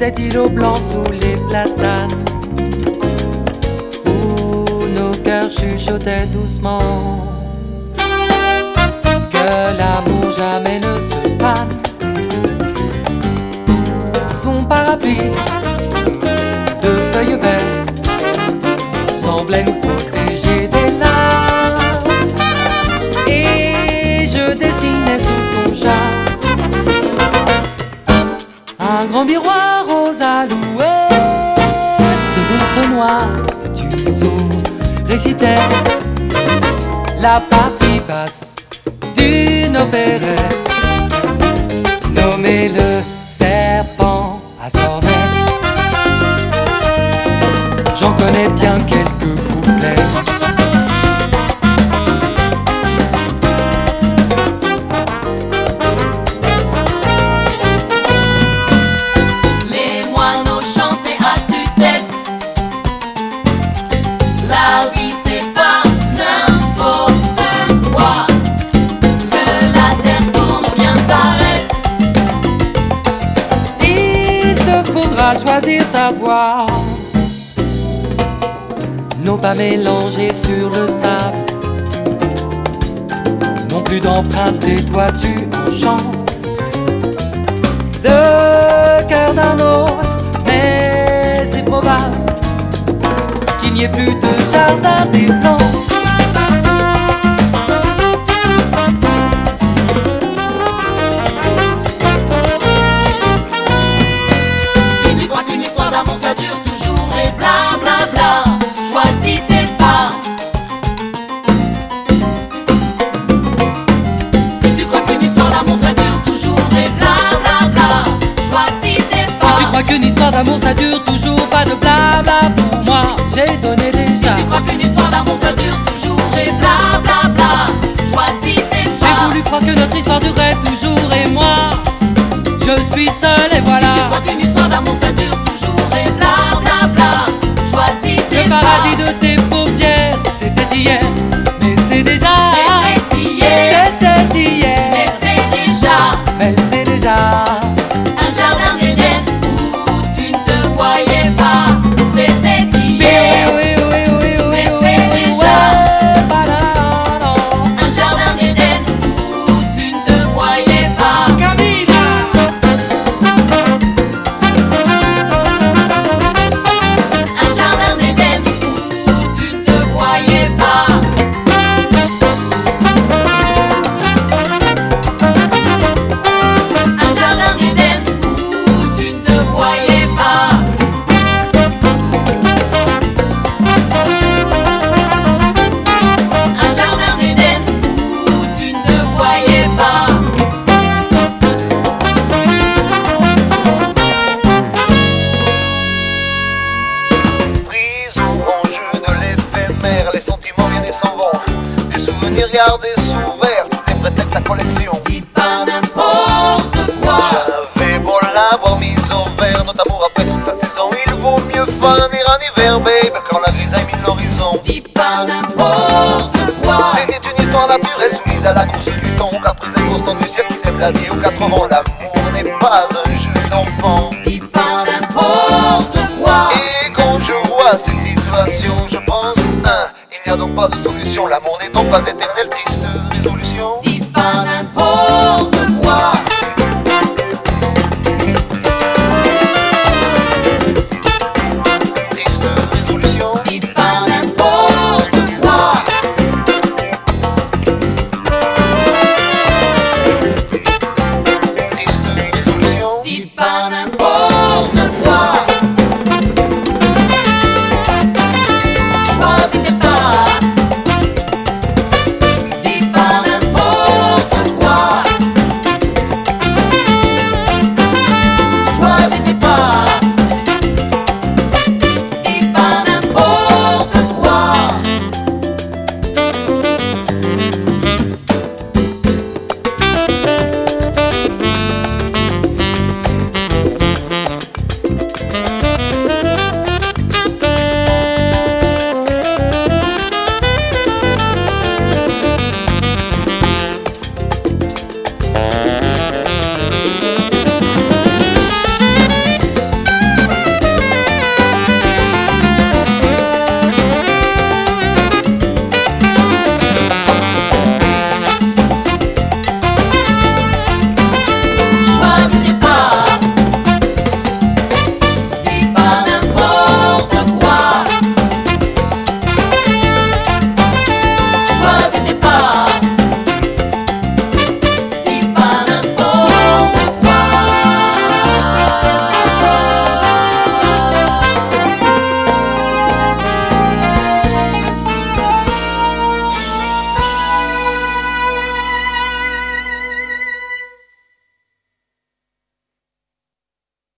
cet îlot blanc sous les platanes, où nos cœurs chuchotaient doucement que l'amour jamais ne se fane. Son parapluie de feuilles vertes semblait nous protéger des larmes, et je dessinais sous ton chat un grand miroir aux alouettes. L'ours noir du zoo récitait la partie basse d'une opérette nommée Le Serpent à Sornette. J'en connais bien quelques couplets. Les moineaux chantaient à tue-tête. La vie c'est pas n'importe quoi, que la terre tourne ou bien s'arrête. Il te faudra choisir ta voie, non pas mélanger sur le sable, non plus d'emprunter, toi tu enchantes le cœur d'un autre. Mais c'est probable qu'il n'y ait plus de jardin des plantes. Si tu crois qu'une histoire d'amour ça dure toujours et bla bla bla, choisis tes pas. Si tu crois qu'une histoire d'amour ça dure toujours et bla bla bla, choisis tes pas. Si tu crois qu'une histoire d'amour ça dure toujours, pas de blabla pour moi, j'ai donné déjà. Si tu crois qu'une histoire d'amour ça dure toujours et bla bla bla, choisis tes pas. J'ai voulu croire que notre histoire durerait toujours, et moi je suis seul et voilà. Si tu crois qu'une histoire d'amour ça dure toujours et bla bla bla, choisis tes Le pas. paradis de tes paupières, c'était hier, mais c'est déjà. C'était hier, C'était hier, mais c'est déjà mais c'est déjà. un jardin d'Éden où tu ne te voyais pas. C'était hier, Oui, oui, oui, oui, oui, mais oui, c'est oui, déjà ouais, voilà, un jardin d'Éden où tu ne te voyais pas. Camilla. Un jardin d'Éden où tu ne te voyais pas. Un jardin d'Éden où tu ne te voyais pas. Un jardin d'Éden où tu ne te voyais pas. Prise au grand jeu de l'éphémère, les sentiments viennent et s'en vont. Des souvenirs gardés sous verre, tous les prétextes à collection. Dis pas n'importe quoi. J'avais beau l'avoir mise au vert, notre amour après toute sa saison. Il vaut mieux fanir en hiver, babe, quand la grisaille mine l'horizon. Dis pas n'importe quoi. C'était une histoire naturelle soumise à la course du temps, caprice inconstant du ciel qui sème la vie aux quatre vents. L'amour n'est pas un jeu d'enfant. Dis pas n'importe quoi. Et quand je vois cette situation, je pense, il n'y a donc pas de solution. L'amour n'est donc pas éternel, triste résolution.